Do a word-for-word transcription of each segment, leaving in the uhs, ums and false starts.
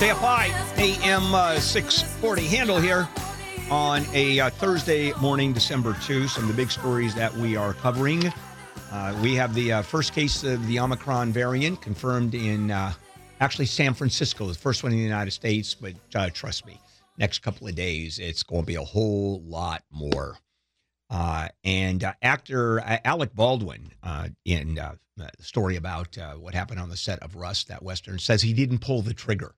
K F I, A M uh, six forty. Handle here on a uh, Thursday morning, December second. Some of the big stories that we are covering. Uh, we have the uh, first case of the Omicron variant confirmed in uh, actually San Francisco, the first one in the United States. But uh, trust me, next couple of days, it's going to be a whole lot more. Uh, and uh, actor uh, Alec Baldwin, uh, in uh, the story about uh, what happened on the set of Rust, that Western, says he didn't pull the trigger.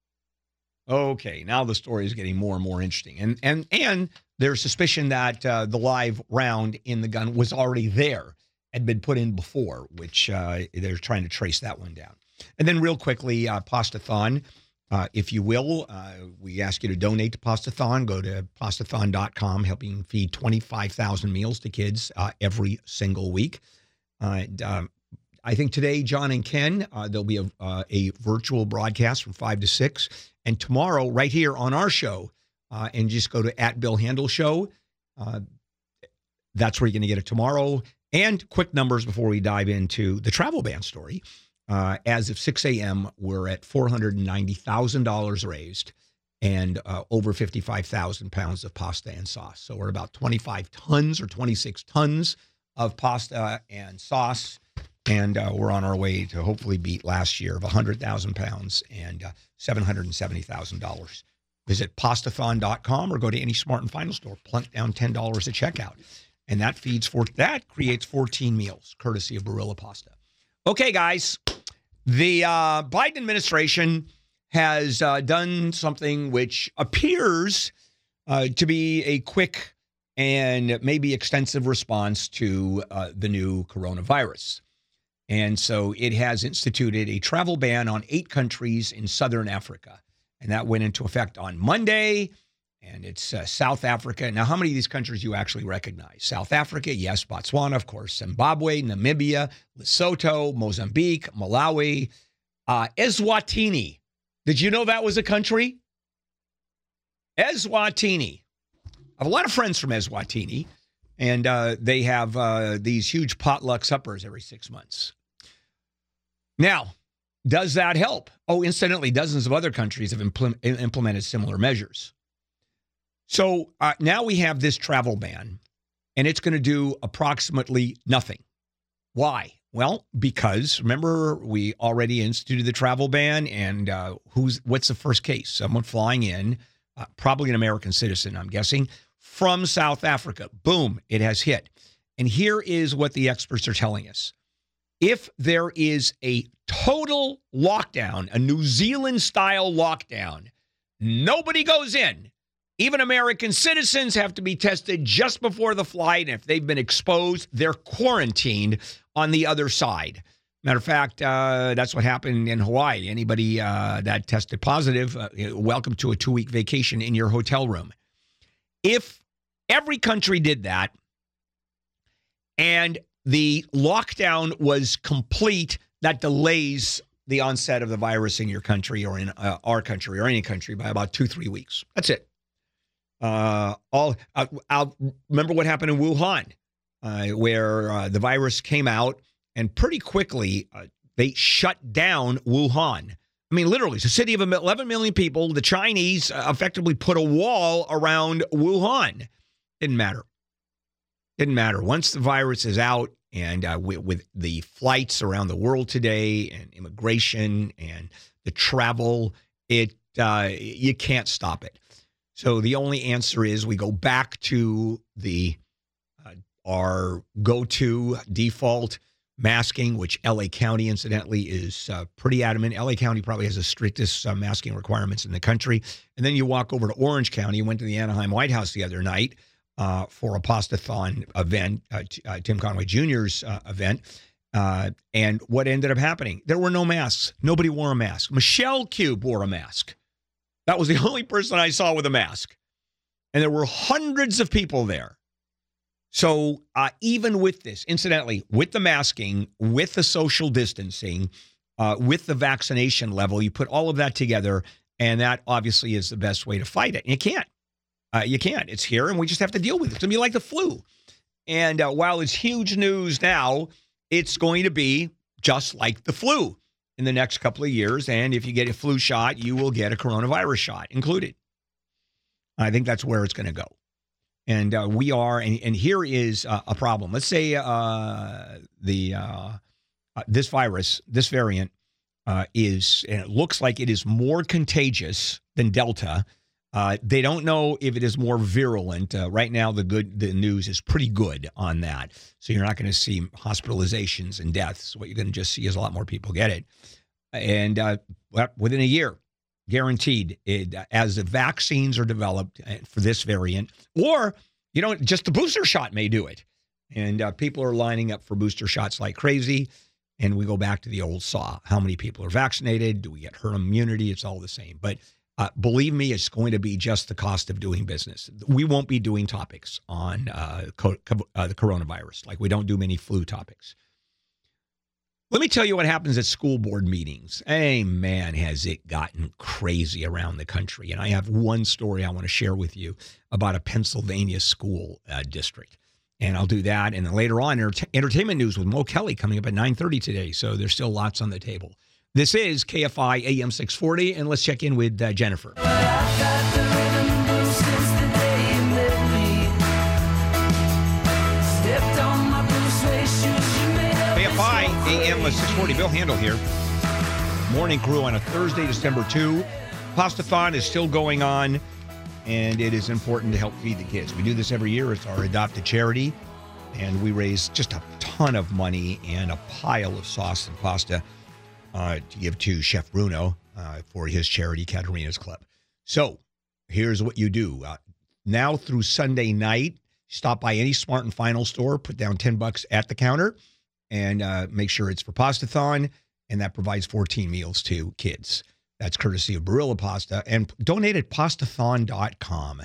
Okay, now the story is getting more and more interesting. And and and there's suspicion that uh, the live round in the gun was already there, had been put in before, which uh, they're trying to trace that one down. And then real quickly, uh, Pastathon, uh, if you will, uh, we ask you to donate to Pastathon. Go to pastathon dot com, helping feed twenty-five thousand meals to kids uh, every single week. Uh, and, um, I think today, John and Ken, uh, there'll be a, uh, a virtual broadcast from five to six. And tomorrow, right here on our show, uh, and just go to at Bill Handel Show. Uh, that's where you're going to get it tomorrow. And quick numbers before we dive into the travel ban story. Uh, as of six a.m., we're at four hundred ninety thousand dollars raised and uh, over fifty-five thousand pounds of pasta and sauce. So we're about twenty-five tons or twenty-six tons of pasta and sauce. And uh, we're on our way to hopefully beat last year of one hundred thousand pounds and uh, seven hundred seventy thousand dollars. Visit pastathon dot com or go to any Smart and Final store. Plunk down ten dollars at checkout. And that feeds for that creates fourteen meals, courtesy of Barilla Pasta. Okay, guys, the uh, Biden administration has uh, done something which appears uh, to be a quick and maybe extensive response to uh, the new coronavirus. And so it has instituted a travel ban on eight countries in southern Africa. And that went into effect on Monday. And it's uh, South Africa. Now, how many of these countries you actually recognize? South Africa, yes. Botswana, of course. Zimbabwe, Namibia, Lesotho, Mozambique, Malawi, uh, Eswatini. Did you know that was a country? Eswatini. I have a lot of friends from Eswatini. And uh, they have uh, these huge potluck suppers every six months. Now, does that help? Oh, incidentally, dozens of other countries have impl- implemented similar measures. So uh, now we have this travel ban, and it's going to do approximately nothing. Why? Well, because remember, we already instituted the travel ban, and uh, who's what's the first case? Someone flying in, uh, probably an American citizen, I'm guessing, from South Africa. Boom, it has hit. And here is what the experts are telling us. If there is a total lockdown, a New Zealand-style lockdown, nobody goes in. Even American citizens have to be tested just before the flight. And if they've been exposed, they're quarantined on the other side. Matter of fact, uh, that's what happened in Hawaii. Anybody uh, that tested positive, uh, welcome to a two-week vacation in your hotel room. If every country did that and the lockdown was complete, that delays the onset of the virus in your country or in uh, our country or any country by about two, three weeks. That's it. Uh, all uh, I'll remember what happened in Wuhan, uh, where uh, the virus came out and pretty quickly uh, they shut down Wuhan. I mean, literally, it's a city of eleven million people. The Chinese uh, effectively put a wall around Wuhan. Didn't matter. Didn't matter. Once the virus is out, and uh, with, with the flights around the world today, and immigration, and the travel, it uh, you can't stop it. So the only answer is we go back to the uh, our go-to default masking, which L A County, incidentally, is uh, pretty adamant. L A County probably has the strictest uh, masking requirements in the country. And then you walk over to Orange County. You went to the Anaheim White House the other night uh, for a Pastathon event, uh, t- uh, Tim Conway Junior's uh, event. Uh, and what ended up happening? There were no masks. Nobody wore a mask. Michelle Cube wore a mask. That was the only person I saw with a mask. And there were hundreds of people there. So uh, even with this, incidentally, with the masking, with the social distancing, uh, with the vaccination level, you put all of that together, and that obviously is the best way to fight it. And you can't. Uh, you can't. It's here, and we just have to deal with it. It's going to be like the flu. And uh, while it's huge news now, it's going to be just like the flu. in the next couple of years. And if you get a flu shot, you will get a coronavirus shot included. I think that's where it's going to go. And uh, we are, and, and here is uh, a problem. Let's say uh, the uh, uh, this virus, this variant, uh, is, and it looks like it is more contagious than Delta. Uh, they don't know if it is more virulent. Uh, right now, the good the news is pretty good on that. So you're not going to see hospitalizations and deaths. What you're going to just see is a lot more people get it. And uh, within a year, guaranteed, it, as the vaccines are developed for this variant, or, you know, just the booster shot may do it. And uh, people are lining up for booster shots like crazy. And we go back to the old saw. How many people are vaccinated? Do we get herd immunity? It's all the same. But Uh, believe me, it's going to be just the cost of doing business. We won't be doing topics on uh, co- co- uh, the coronavirus, like we don't do many flu topics. Let me tell you what happens at school board meetings. Hey, man, has it gotten crazy around the country. And I have one story I want to share with you about a Pennsylvania school uh, district. And I'll do that. And then later on, enter- entertainment news with Mo Kelly coming up at nine thirty today. So there's still lots on the table. This is K F I A M six forty, and let's check in with uh, Jennifer. K F I A M six forty, Bill Handel here. Morning crew on a Thursday, December second. Pastathon is still going on, and it is important to help feed the kids. We do this every year. It's our adopted charity, and we raise just a ton of money and a pile of sauce and pasta Uh, to give to Chef Bruno uh, for his charity, Katerina's Club. So here's what you do. Uh, now through Sunday night, stop by any Smart and Final store, put down ten bucks at the counter, and uh, make sure it's for Pastathon, and that provides fourteen meals to kids. That's courtesy of Barilla Pasta, and donate at pastathon dot com.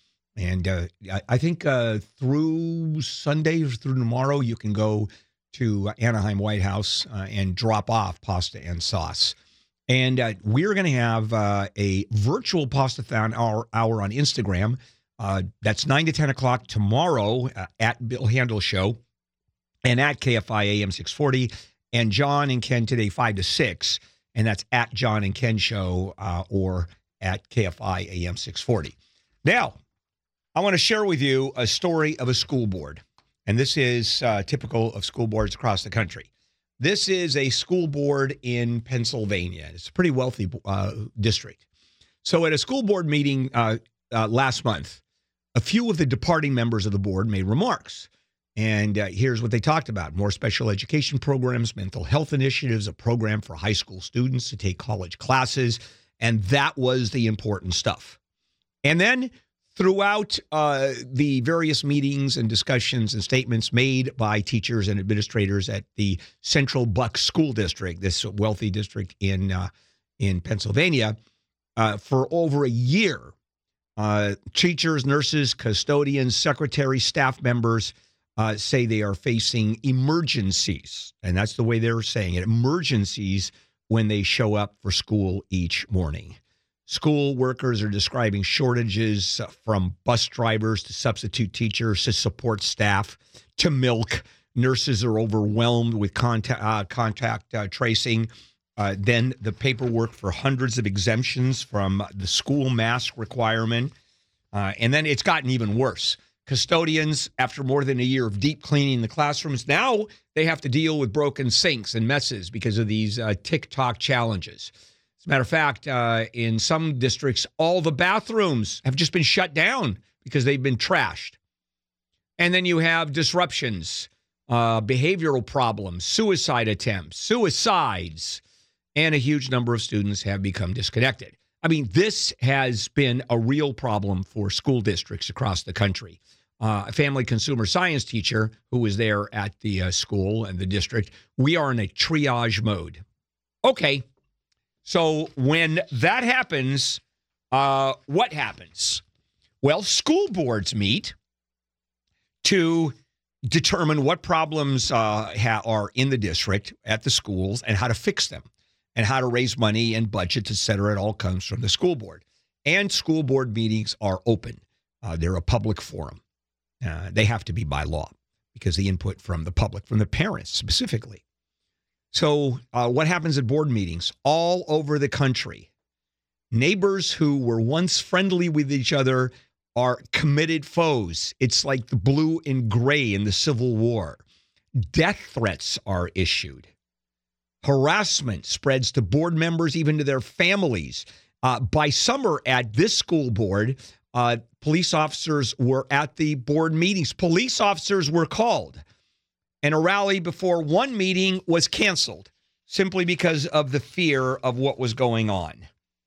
And uh, I, I think uh, through Sunday or through tomorrow, you can go to Anaheim White House uh, and drop off pasta and sauce. And uh, we're going to have uh, a virtual Pastathon hour, hour on Instagram. Uh, that's nine to ten o'clock tomorrow uh, at Bill Handel Show and at K F I A M six forty. And John and Ken today, five to six. And that's at John and Ken Show uh, or at K F I A M six forty. Now, I want to share with you a story of a school board. And this is uh, typical of school boards across the country. This is a school board in Pennsylvania. It's a pretty wealthy uh, district. So at a school board meeting uh, uh, last month, a few of the departing members of the board made remarks. And uh, here's what they talked about. More special education programs, mental health initiatives, a program for high school students to take college classes. And that was the important stuff. And then throughout uh, the various meetings and discussions and statements made by teachers and administrators at the Central Bucks School District, this wealthy district in uh, in Pennsylvania, uh, for over a year, uh, teachers, nurses, custodians, secretaries, staff members uh, say they are facing emergencies. And that's the way they're saying it, emergencies when they show up for school each morning. School workers are describing shortages from bus drivers to substitute teachers to support staff to milk. Nurses are overwhelmed with contact, uh, contact uh, tracing. Uh, then the paperwork for hundreds of exemptions from the school mask requirement. Uh, and then it's gotten even worse. Custodians, after more than a year of deep cleaning the classrooms, now they have to deal with broken sinks and messes because of these uh, TikTok challenges. As a matter of fact, uh, in some districts, all the bathrooms have just been shut down because they've been trashed. And then you have disruptions, uh, behavioral problems, suicide attempts, suicides, and a huge number of students have become disconnected. I mean, this has been a real problem for school districts across the country. Uh, a family consumer science teacher who was there at the uh, school and the district, we are in a triage mode. Okay. So when that happens, uh, what happens? Well, school boards meet to determine what problems uh, ha- are in the district at the schools and how to fix them and how to raise money and budgets, et cetera. It all comes from the school board. And school board meetings are open. Uh, they're a public forum. Uh, they have to be by law because the input from the public, from the parents specifically. So uh, what happens at board meetings all over the country? Neighbors who were once friendly with each other are committed foes. It's like the blue and gray in the Civil War. Death threats are issued. Harassment spreads to board members, even to their families. Uh, by summer at this school board, uh, police officers were at the board meetings. Police officers were called. And a rally before one meeting was canceled simply because of the fear of what was going on.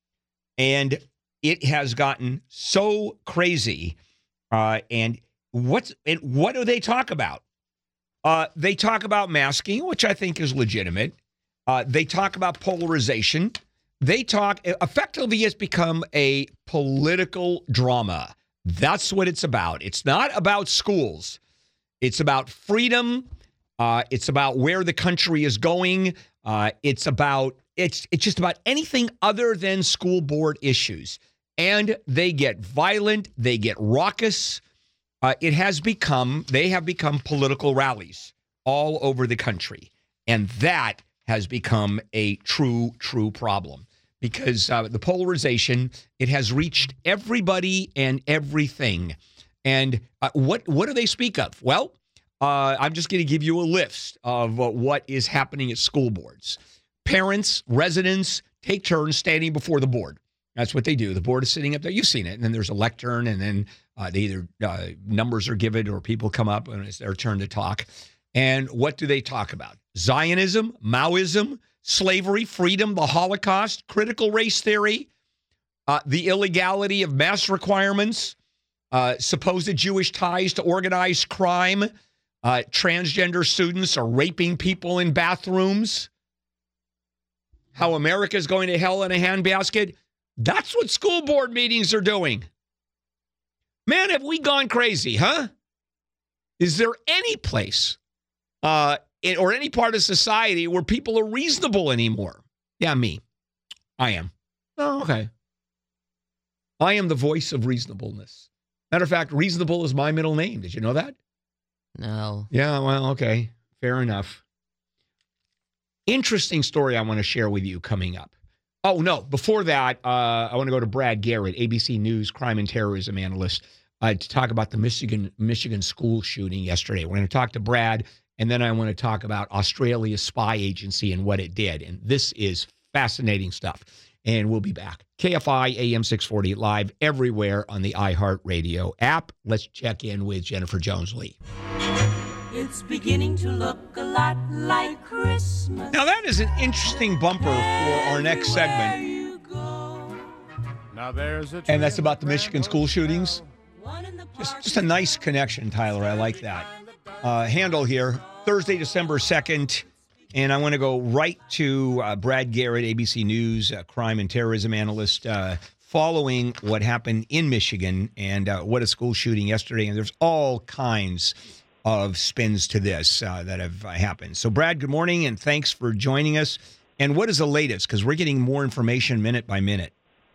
And it has gotten so crazy. Uh, and what's and what do they talk about? Uh, they talk about masking, which I think is legitimate. Uh, they talk about polarization. They talk, effectively, it's become a political drama. That's what it's about. It's not about schools. It's about freedom. Uh, it's about where the country is going. Uh, it's about, it's it's just about anything other than school board issues. And they get violent. They get raucous. Uh, it has become, they have become political rallies all over the country. And that has become a true, true problem because uh, the polarization, it has reached everybody and everything. And uh, what, what do they speak of? Well, uh, I'm just going to give you a list of uh, what is happening at school boards. Parents, residents take turns standing before the board. That's what they do. The board is sitting up there. You've seen it. And then there's a lectern, and then uh, they either uh, numbers are given or people come up and it's their turn to talk. And what do they talk about? Zionism, Maoism, slavery, freedom, the Holocaust, critical race theory, uh, the illegality of mask requirements, uh, supposed Jewish ties to organized crime, uh, transgender students are raping people in bathrooms, how America is going to hell in a handbasket. That's what school board meetings are doing. Man, have we gone crazy, huh? Is there any place uh, in, or any part of society where people are reasonable anymore? Yeah, me. I am. Oh, okay. I am the voice of reasonableness. Matter of fact, reasonable is my middle name. Did you know that? No. Yeah, well, okay. Fair enough. Interesting story I want to share with you coming up. Oh, no. Before that, uh, I want to go to Brad Garrett, A B C News crime and terrorism analyst, uh, to talk about the Michigan Michigan school shooting yesterday. We're going to talk to Brad, and then I want to talk about Australia's spy agency and what it did. And this is fascinating stuff. And we'll be back. K F I A M six forty live everywhere on the iHeartRadio app. Let's check in with Jennifer Jones-Lee. It's beginning to look a lot like Christmas. Now, that is an interesting bumper for our next segment. Now there's a And that's about the Michigan school shootings. Just, just a nice connection, Tyler. I like that. Uh, handle here, Thursday, December second. And I want to go right to uh, Brad Garrett, A B C News, uh, crime and terrorism analyst, uh, following what happened in Michigan and uh, what a school shooting yesterday. And there's all kinds of spins to this uh, that have uh, happened. So, Brad, good morning, and thanks for joining us. And what is the latest? Because we're getting more information minute by minute.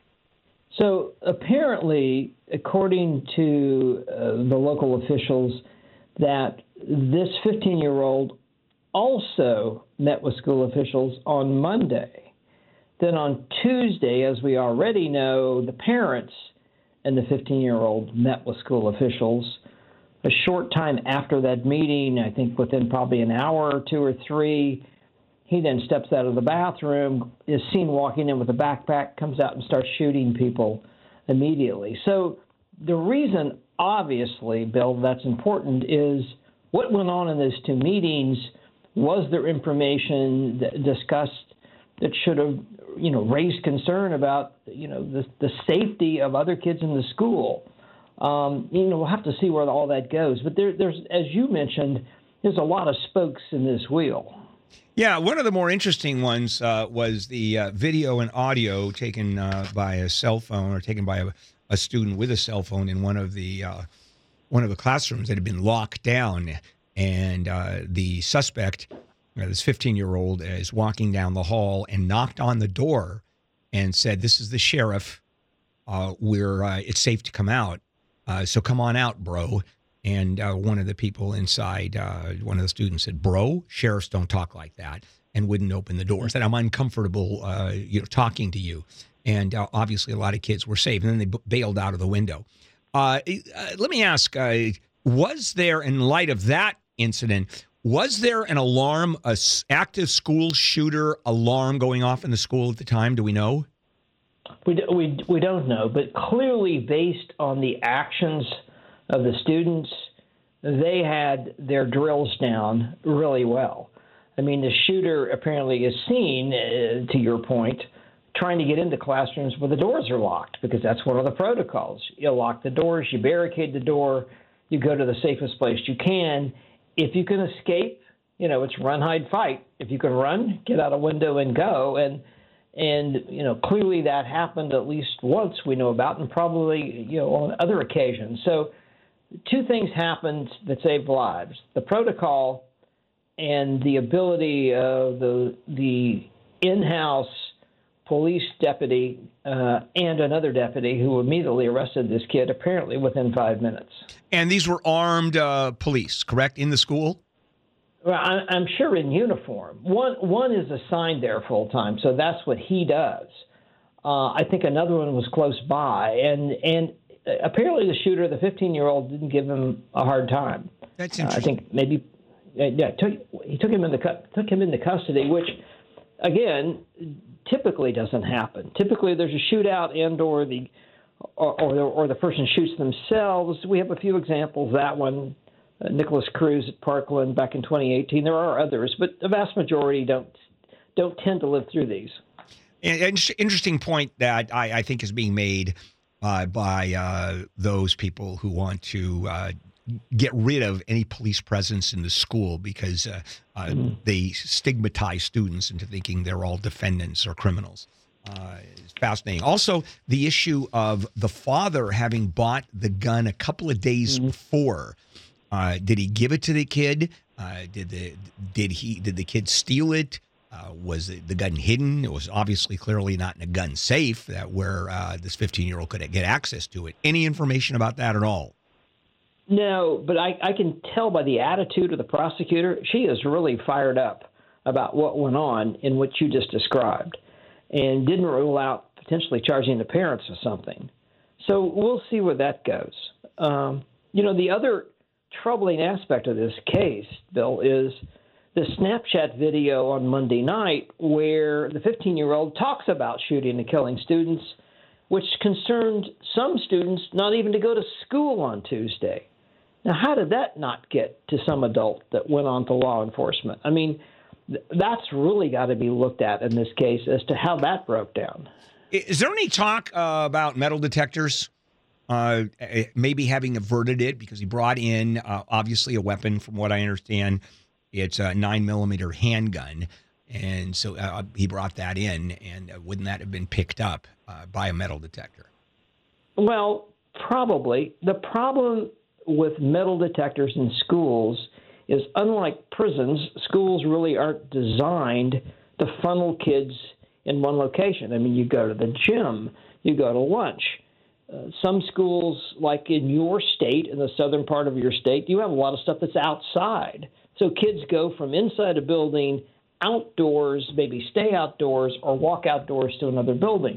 So, apparently, according to uh, the local officials, that this fifteen-year-old also met with school officials on Monday. Then on Tuesday, as we already know, the parents and the fifteen-year-old met with school officials. A short time after that meeting, I think within probably an hour or two or three, he then steps out of the bathroom, is seen walking in with a backpack, comes out and starts shooting people immediately. So the reason, obviously, Bill, that's important is what went on in those two meetings. Was there information that discussed that should have, you know, raised concern about, you know, the, the safety of other kids in the school? Um, you know, we'll have to see where all that goes. But there, there's, as you mentioned, there's a lot of spokes in this wheel. Yeah, one of the more interesting ones uh, was the uh, video and audio taken uh, by a cell phone or taken by a, a student with a cell phone in one of the uh, one of the classrooms that had been locked down. And uh, the suspect, uh, this fifteen-year-old, is walking down the hall and knocked on the door and said, "This is the sheriff. Uh, we're uh, it's safe to come out. Uh, so come on out, bro." And uh, one of the people inside, uh, one of the students said, "Bro, sheriffs don't talk like that," and wouldn't open the doors. And I'm uncomfortable, uh, you know, talking to you. And uh, obviously, a lot of kids were saved, and then they b- bailed out of the window. Uh, uh, let me ask: uh, was there, in light of that incident, was there an alarm, a s- active school shooter alarm going off in the school at the time? Do we know? We, d- we, we don't know, but clearly based on the actions of the students, they had their drills down really well. I mean, the shooter apparently is seen, uh, to your point, trying to get into classrooms where the doors are locked, because that's one of the protocols. You lock the doors, you barricade the door, you go to the safest place you can. If you can escape, you know, it's run, hide, fight. If you can run, get out a window and go. And, and you know, clearly that happened at least once we know about, and probably, you know, on other occasions. So two things happened that saved lives: the protocol and the ability of the the in-house police deputy uh, and another deputy who immediately arrested this kid, apparently within five minutes. And these were armed uh, police, correct, in the school? Well, I, I'm sure in uniform. One one is assigned there full time, so that's what he does. Uh, I think another one was close by, and and apparently the shooter, the fifteen-year-old, didn't give him a hard time. That's Uh, I interesting. think maybe, uh, yeah, took, he took him into cu- took him into custody, which, again, typically doesn't happen. Typically, there's a shootout, and or the or or the, or the person shoots themselves. We have a few examples. That one, uh, Nicholas Cruz at Parkland back in twenty eighteen. There are others, but the vast majority don't don't tend to live through these. An interesting point that I, I think is being made uh, by uh, those people who want to uh, get rid of any police presence in the school because uh, uh, mm. they stigmatize students into thinking they're all defendants or criminals. Uh, it's fascinating. Also, the issue of the father having bought the gun a couple of days mm. before. Uh, did he give it to the kid? Uh, did the did he did the kid steal it? Uh, was the gun hidden? It was obviously clearly not in a gun safe that where uh, this fifteen-year-old could get access to it. Any information about that at all? No, but I, I can tell by the attitude of the prosecutor, she is really fired up about what went on in what you just described, and didn't rule out potentially charging the parents or something. So we'll see where that goes. Um, you know, the other troubling aspect of this case, Bill, is the Snapchat video on Monday night where the fifteen-year-old talks about shooting and killing students, which concerned some students not even to go to school on Tuesday. Now, how did that not get to some adult that went on to law enforcement? I mean, th- that's really got to be looked at in this case as to how that broke down. Is there any talk uh, about metal detectors? Uh, maybe having averted it because he brought in, uh, obviously, a weapon, from what I understand. It's a nine millimeter handgun, and so uh, he brought that in, and uh, wouldn't that have been picked up uh, by a metal detector? Well, probably. The problem with metal detectors in schools is, unlike prisons, schools really aren't designed to funnel kids in one location. I mean, you go to the gym, you go to lunch. Uh, some schools, like in your state, in the southern part of your state, you have a lot of stuff that's outside. So kids go from inside a building outdoors, maybe stay outdoors, or walk outdoors to another building.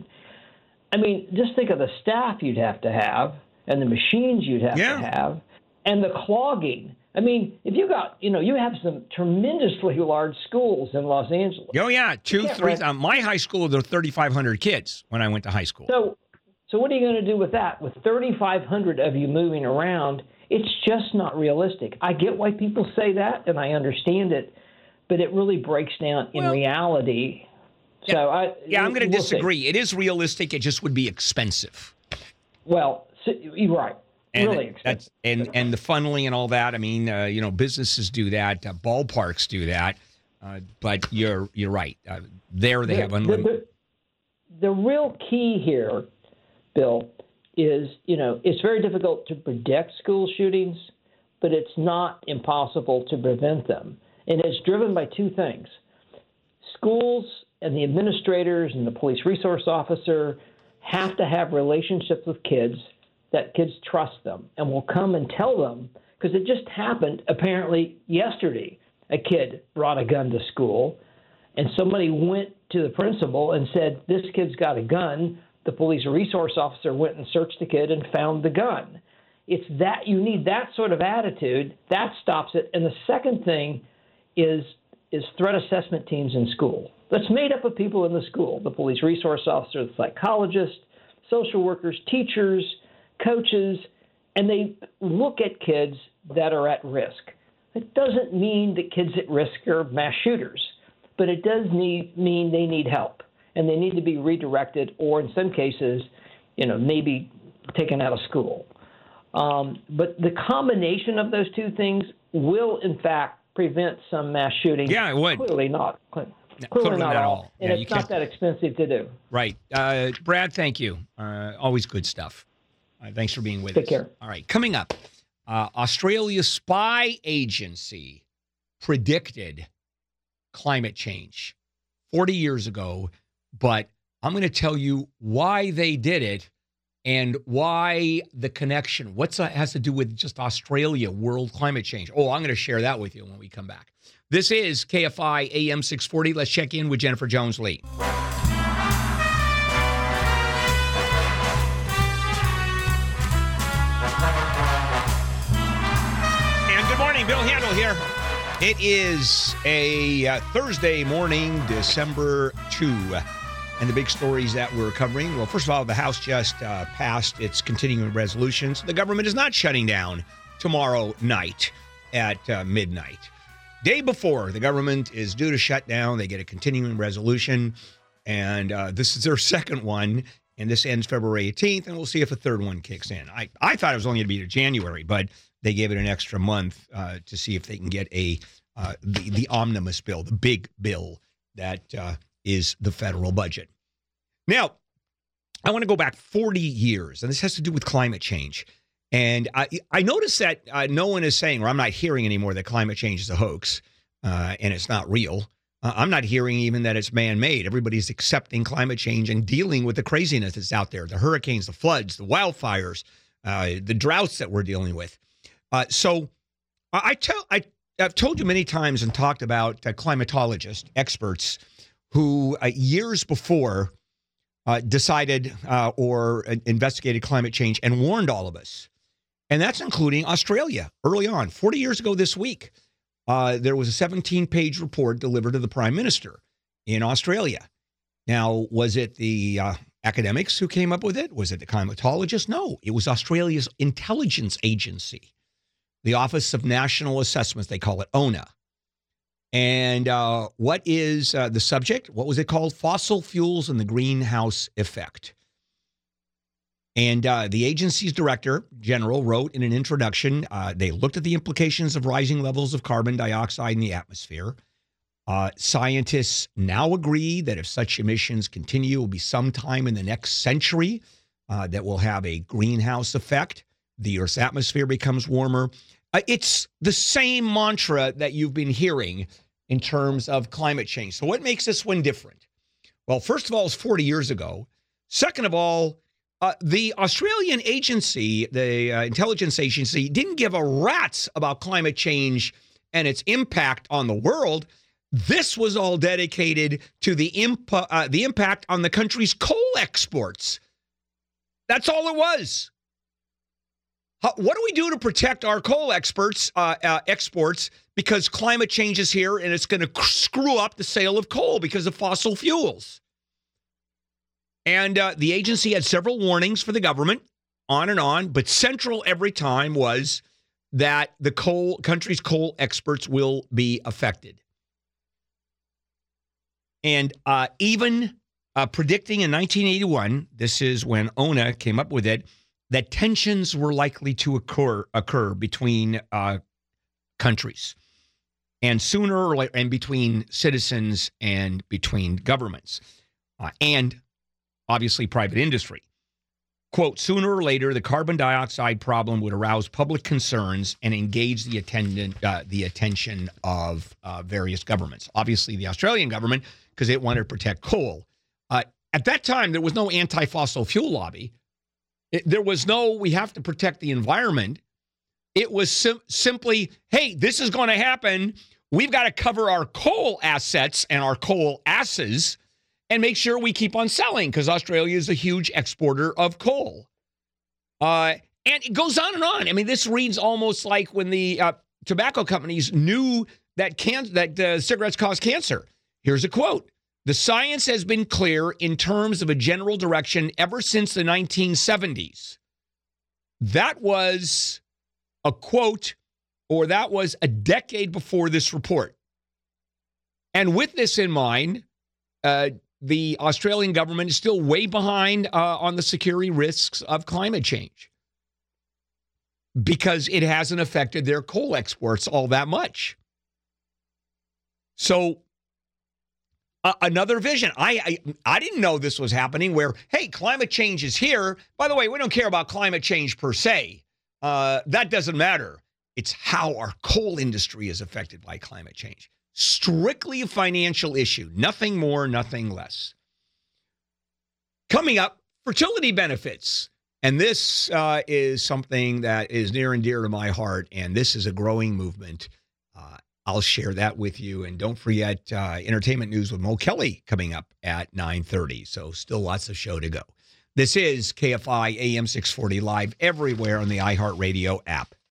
I mean, just think of the staff you'd have to have and the machines you'd have yeah. to have and the clogging. I mean, if you got, you know, you have some tremendously large schools in Los Angeles. Oh, yeah. Two, three. Uh, my high school, there were thirty-five hundred kids when I went to high school. So, so what are you going to do with that? With thirty-five hundred of you moving around, it's just not realistic. I get why people say that, and I understand it, but it really breaks down in well, reality. Yeah, so I, yeah, I'm going to we'll disagree. See. It is realistic. It just would be expensive. Well, you're right. And really expensive. That's, and, and the funneling and all that. I mean, uh, you know, businesses do that. Uh, ballparks do that. Uh, but you're you're right. Uh, there they the, have unlimited. The, the, the real key here, Bill, is, you know, it's very difficult to predict school shootings, but it's not impossible to prevent them. And it's driven by two things. Schools and the administrators and the police resource officer have to have relationships with kids that kids trust them and will come and tell them. because it just happened apparently yesterday. A kid brought a gun to school, and somebody went to the principal and said, this kid's got a gun. The police resource officer went and searched the kid and found the gun. It's that you need that sort of attitude. That stops it. And the second thing is is threat assessment teams in school. That's made up of people in the school, the police resource officer, the psychologist, social workers, teachers, coaches, and they look at kids that are at risk. It doesn't mean that kids at risk are mass shooters, but it does need, mean they need help, and they need to be redirected or, in some cases, you know, maybe taken out of school. Um, but the combination of those two things will, in fact, prevent some mass shootings. Yeah, it would. Clearly not. Clearly, clearly not, not all. all. And Yeah, it's you not can't- that expensive to do. Right. Uh, Brad, thank you. Uh, always good stuff. Uh, thanks for being with Take us. care. All right. Coming up, uh, Australia's spy agency predicted climate change forty years ago, but I'm going to tell you why they did it and why the connection. What's that has to do with just Australia, world climate change? Oh, I'm going to share that with you when we come back. This is K F I A M six forty. Let's check in with Jennifer Jones-Lee. And good morning, Bill Handel here. It is a uh, Thursday morning, December second. And the big stories that we're covering. Well, first of all, the House just uh, passed its continuing resolutions. The government is not shutting down tomorrow night at uh, midnight. Day before the government is due to shut down, they get a continuing resolution. And uh, this is their second one. And this ends February eighteenth. And we'll see if a third one kicks in. I, I thought it was only going to be to January, but they gave it an extra month uh, to see if they can get a uh, the, the omnibus bill, the big bill that uh, is the federal budget. Now, I want to go back forty years, and this has to do with climate change. And I, I noticed that uh, no one is saying, or I'm not hearing anymore, that climate change is a hoax uh, and it's not real. Uh, I'm not hearing even that it's man-made. Everybody's accepting climate change and dealing with the craziness that's out there, the hurricanes, the floods, the wildfires, uh, the droughts that we're dealing with. Uh, so I, I tell, I, I've told you many times and talked about uh, climatologists, experts, who uh, years before uh, decided uh, or uh, investigated climate change and warned all of us. And that's including Australia early on. forty years ago this week, uh, there was a seventeen-page report delivered to the Prime Minister in Australia. Now, was it the uh, academics who came up with it? Was it the climatologists? No, it was Australia's intelligence agency, the Office of National Assessments, they call it O N A. And uh, what is uh, the subject? What was it called? Fossil fuels and the greenhouse effect. And uh, the agency's director general wrote in an introduction, uh, they looked at the implications of rising levels of carbon dioxide in the atmosphere. Uh, scientists now agree that if such emissions continue, it will be sometime in the next century uh, that will have a greenhouse effect. The Earth's atmosphere becomes warmer. Uh, it's the same mantra that you've been hearing in terms of climate change. So what makes this one different? Well, first of all, it's forty years ago. Second of all, uh, the Australian agency, the uh, intelligence agency, didn't give a rat's about climate change and its impact on the world. This was all dedicated to the, imp- uh, the impact on the country's coal exports. That's all it was. How, what do we do to protect our coal exports, uh, uh, exports because climate change is here and it's going to screw up the sale of coal because of fossil fuels? And uh, the agency had several warnings for the government, on and on, but central every time was that the coal country's coal exports will be affected. And uh, even uh, predicting in nineteen eighty-one, this is when O N A came up with it, that tensions were likely to occur occur between uh, countries, and sooner or later, and between citizens and between governments, uh, and obviously private industry. Quote, sooner or later, the carbon dioxide problem would arouse public concerns and engage the attendant, uh, the attention of uh, various governments. Obviously, the Australian government, because it wanted to protect coal. Uh, at that time, there was no anti-fossil fuel lobby. It, there was no, we have to protect the environment. It was sim- simply, hey, this is going to happen. We've got to cover our coal assets and our coal asses and make sure we keep on selling because Australia is a huge exporter of coal. Uh, and it goes on and on. I mean, this reads almost like when the uh, tobacco companies knew that can- that uh, cigarettes cause cancer. Here's a quote. The science has been clear in terms of a general direction ever since the nineteen seventies. That was a quote, or that was a decade before this report. And with this in mind, uh, the Australian government is still way behind uh, on the security risks of climate change because it hasn't affected their coal exports all that much. So uh, another vision. I, I I didn't know this was happening where, hey, climate change is here. By the way, we don't care about climate change per se. Uh, that doesn't matter. It's how our coal industry is affected by climate change. Strictly a financial issue. Nothing more, nothing less. Coming up, fertility benefits. And this uh, is something that is near and dear to my heart, and this is a growing movement. Uh, I'll share that with you. And don't forget uh, Entertainment News with Mo Kelly coming up at nine thirty. So still lots of show to go. This is K F I A M six forty live everywhere on the iHeartRadio app.